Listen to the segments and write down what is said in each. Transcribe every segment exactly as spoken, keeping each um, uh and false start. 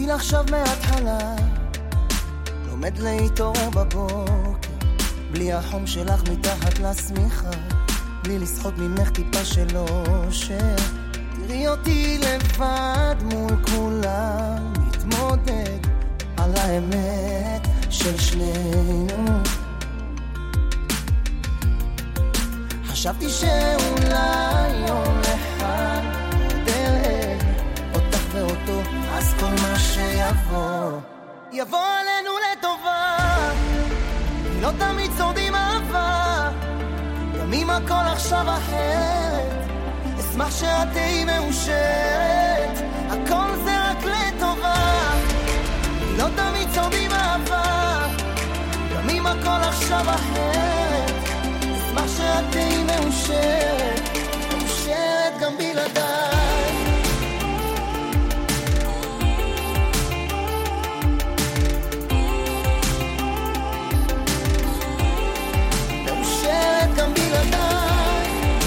מתחיל עכשיו מההתחלה, לומד להתעורר בבוקר, בלי החום שלך מתחת לשמיכה, בלי לסחוט ממך טיפה של אושר. תראי אותי לבד מול כולם, מתמודד על האמת של שנינו. חשבתי שאולי יום אחד נראה אותך ואותו, אז כל מה שיבוא יבוא עלינו לטובה. לא תמיד שורדים אהבה, גם אם הכל עכשיו אחרת, אשמח שאת תהי מאושרת, הכל זה רק לטובה. לא תמיד שורדים אהבה, גם אם הכל עכשיו אחרת, אשמח שאת תהי מאושרת, מאושרת גם בלעדיי. מאושרת גם בלעדיי.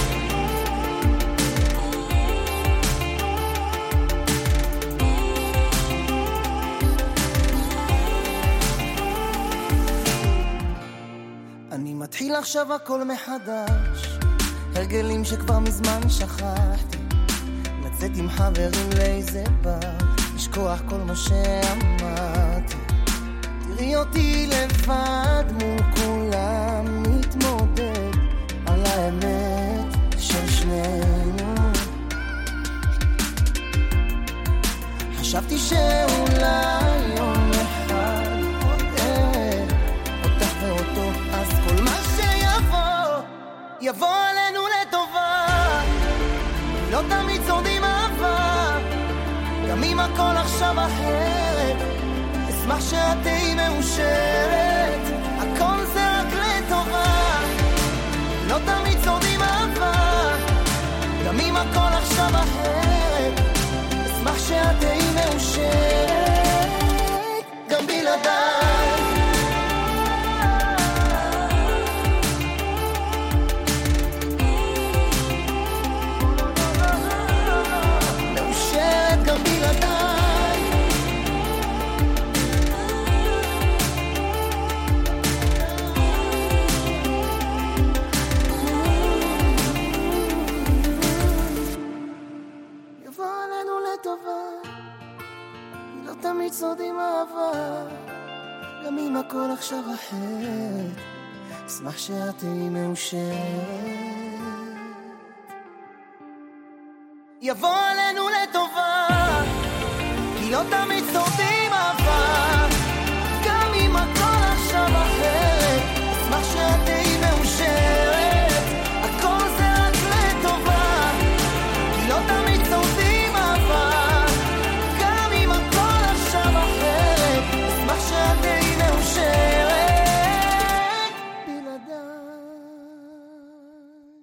אני מתחיל עכשיו הכל מחדש, הרגלים שכבר מזמן שכחתי, לצאת עם חברים לאיזה בר, לשכוח כל מה שאמרתי. תראי אותי לבד מול כולם, מתמודד על האמת של שנינו. חשבתי שאולי יום אחד נראה אותך ואותו, אז כל מה שיבוא יבוא עלינו לטובה. לא תמיד שורדים אהבה, גם אם הכל עכשיו אחרת, אשמח שאת תהי מאושרת, הכל זה רק לטובה. לא תמיד שורדים אהבה, גם אם הכל עכשיו אחרת, אשמח שאת תהי מאושרת גם בלעדיי. מאושרת גם בלעדיי. יבוא עלינו לטובה, לא תמיד שורדים אהבה, גם אם הכל עכשיו אחרת, אשמח שאת תהי מאושרת. יבוא עלינו לטובה, כי לא תמיד